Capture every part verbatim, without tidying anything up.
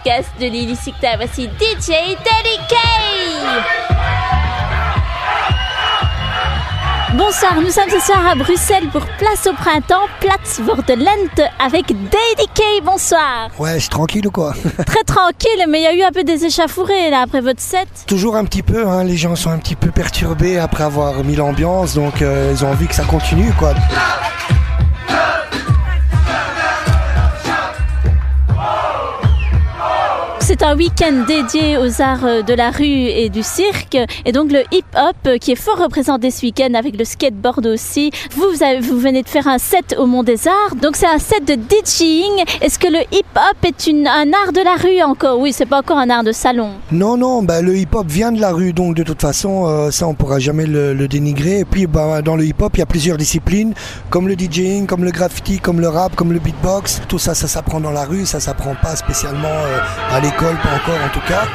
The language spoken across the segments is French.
podcast de l'Illicicta. Voici D J Daddy K. Bonsoir, nous sommes ce soir à Bruxelles pour Place au Printemps, Platz voor de Lente avec Daddy K. Bonsoir. Ouais, c'est tranquille ou quoi? Très tranquille, mais il y a eu un peu des échauffourées là après votre set. Toujours un petit peu, hein, les gens sont un petit peu perturbés après avoir mis l'ambiance, donc euh, ils ont envie que ça continue quoi. C'est un week-end dédié aux arts de la rue et du cirque, et donc le hip-hop qui est fort représenté ce week-end avec le skateboard aussi. Vous, vous, avez, vous venez de faire un set au Mont des Arts, donc c'est un set de DJing. Est-ce que le hip-hop est une, un art de la rue encore? Oui, c'est pas encore un art de salon. Non, non, bah, le hip-hop vient de la rue, donc de toute façon, euh, ça on pourra jamais le, le dénigrer. Et puis bah, dans le hip-hop, il y a plusieurs disciplines, comme le DJing, comme le graffiti, comme le rap, comme le beatbox. Tout ça, ça s'apprend dans la rue, ça s'apprend pas spécialement euh, à l'école. Pas encore en tout cas.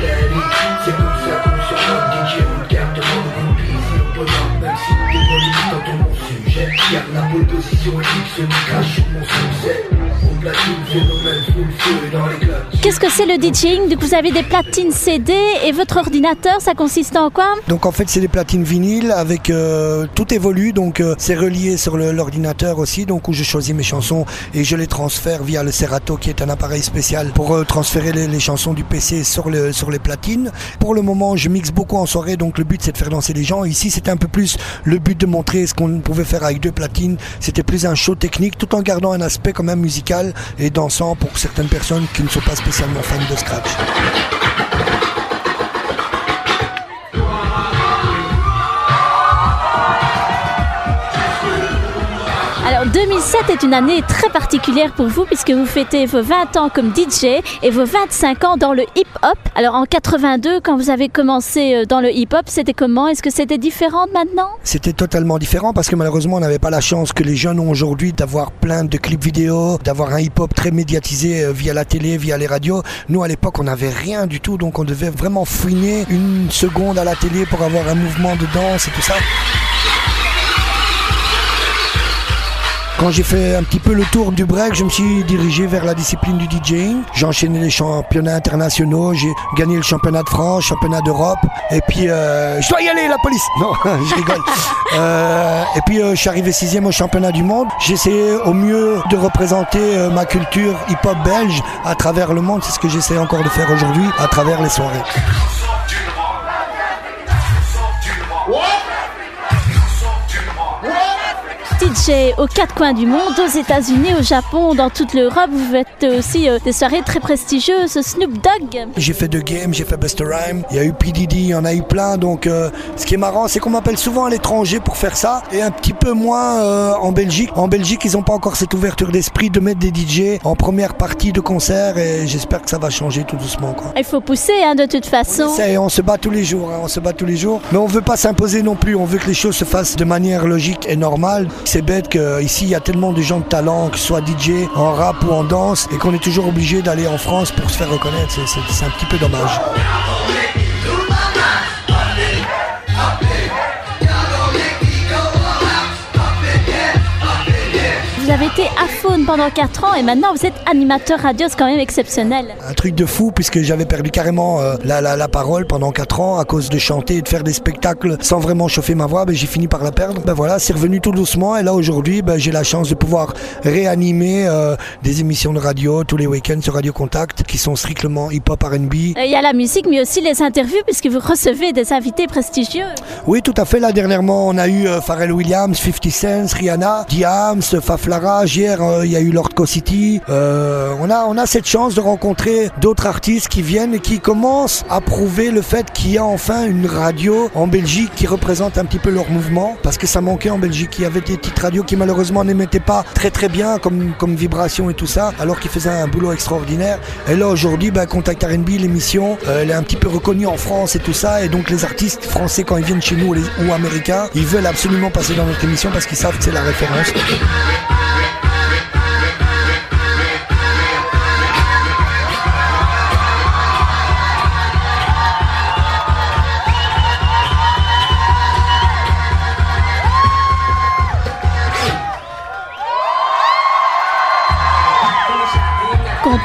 Qu'est-ce que c'est le DJing? Du coup, vous avez des platines C D et votre ordinateur, ça consiste en quoi? Donc en fait, c'est des platines vinyles avec euh, tout évolue, donc euh, c'est relié sur le, l'ordinateur aussi, donc où je choisis mes chansons et je les transfère via le Serato, qui est un appareil spécial pour euh, transférer les, les chansons du P C sur, le, sur les platines. Pour le moment, je mixe beaucoup en soirée, donc le but c'est de faire danser les gens. Ici, c'était un peu plus le but de montrer ce qu'on pouvait faire avec deux platines. C'était plus un show technique, tout en gardant un aspect quand même musical et dansant pour certaines personnes qui ne sont pas spécialement fans de scratch. Alors deux mille sept est une année très particulière pour vous puisque vous fêtez vos vingt ans comme D J et vos vingt-cinq ans dans le hip-hop. Alors en quatre-vingt-deux, quand vous avez commencé dans le hip-hop, c'était comment? Est-ce que c'était différent de maintenant? C'était totalement différent parce que malheureusement on n'avait pas la chance que les jeunes ont aujourd'hui d'avoir plein de clips vidéo, d'avoir un hip-hop très médiatisé via la télé, via les radios. Nous à l'époque on n'avait rien du tout, donc on devait vraiment fouiner une seconde à la télé pour avoir un mouvement de danse et tout ça. Quand j'ai fait un petit peu le tour du break, je me suis dirigé vers la discipline du DJing. J'ai enchaîné les championnats internationaux, j'ai gagné le championnat de France, championnat d'Europe. Et puis, euh, je dois y aller, la police. Non, je rigole. Euh, et puis, euh, je suis arrivé sixième au championnat du monde. J'ai essayé au mieux de représenter euh, ma culture hip-hop belge à travers le monde. C'est ce que j'essaie encore de faire aujourd'hui à travers les soirées. D J aux quatre coins du monde, aux États-Unis, au Japon, dans toute l'Europe. Vous faites aussi euh, des soirées très prestigieuses. Snoop Dogg. J'ai fait The Game, j'ai fait Busta Rhymes. Il y a eu P. Diddy, il y en a eu plein. Donc, euh, ce qui est marrant, c'est qu'on m'appelle souvent à l'étranger pour faire ça et un petit peu moins euh, en Belgique. En Belgique, ils n'ont pas encore cette ouverture d'esprit de mettre des D J en première partie de concert et j'espère que ça va changer tout doucement, quoi. Il faut pousser, hein, de toute façon. On essaie, on se bat tous les jours, hein, on se bat tous les jours. Mais on veut pas s'imposer non plus. On veut que les choses se fassent de manière logique et normale. C'est bête qu'ici il y a tellement de gens de talent, que ce soit D J, en rap ou en danse, et qu'on est toujours obligé d'aller en France pour se faire reconnaître. C'est, c'est, c'est un petit peu dommage. Vous avez été à Faune pendant quatre ans et maintenant vous êtes animateur radio, c'est quand même exceptionnel. Un truc de fou puisque j'avais perdu carrément euh, la, la, la parole pendant quatre ans à cause de chanter et de faire des spectacles sans vraiment chauffer ma voix. Ben, j'ai fini par la perdre. Ben, voilà, c'est revenu tout doucement et là aujourd'hui ben, j'ai la chance de pouvoir réanimer euh, des émissions de radio tous les week-ends sur Radio Contact qui sont strictement hip-hop R and B. Il y a la musique mais aussi les interviews puisque vous recevez des invités prestigieux. Oui, tout à fait. Là dernièrement on a eu euh, Pharrell Williams, fifty Cent, Rihanna, Diams, Faflara. Hier, il euh, y a eu Lord City. Euh, on, a, on a cette chance de rencontrer d'autres artistes qui viennent et qui commencent à prouver le fait qu'il y a enfin une radio en Belgique qui représente un petit peu leur mouvement. Parce que ça manquait en Belgique. Il y avait des petites radios qui malheureusement n'émettaient pas très très bien comme, comme Vibration et tout ça, alors qu'ils faisaient un boulot extraordinaire. Et là aujourd'hui, ben, Contact R and B, l'émission, euh, elle est un petit peu reconnue en France et tout ça. Et donc les artistes français, quand ils viennent chez nous ou, les, ou américains, ils veulent absolument passer dans notre émission parce qu'ils savent que c'est la référence.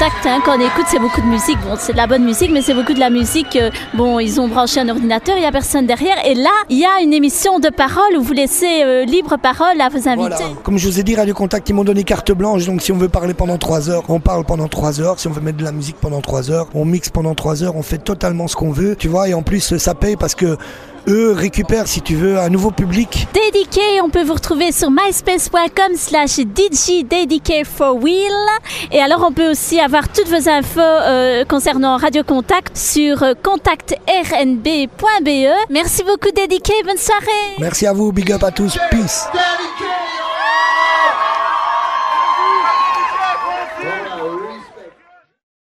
Contact, hein, quand on écoute, c'est beaucoup de musique. Bon, c'est de la bonne musique, mais c'est beaucoup de la musique. Euh, bon, ils ont branché un ordinateur, il n'y a personne derrière. Et là, il y a une émission de parole où vous laissez euh, libre parole à vos invités. Voilà. Comme je vous ai dit, Radio Contact, ils m'ont donné carte blanche. Donc si on veut parler pendant trois heures, on parle pendant trois heures. Si on veut mettre de la musique pendant trois heures, on mixe pendant trois heures. On fait totalement ce qu'on veut. Tu vois, et en plus, ça paye parce que eux récupèrent, si tu veux, un nouveau public. D D K, on peut vous retrouver sur myspace point com slash D J D D K for Wheel. Et alors, on peut aussi avoir toutes vos infos euh, concernant Radio Contact sur euh, contact r n b point b e. Merci beaucoup, D D K. Bonne soirée. Merci à vous. Big up à tous. Peace.